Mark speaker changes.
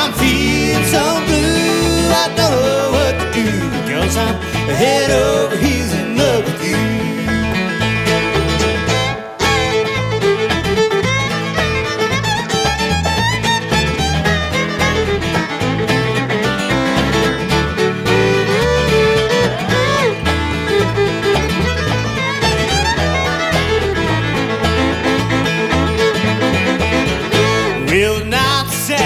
Speaker 1: I'm feeling so blue, I don't know what to do because I'm head over heels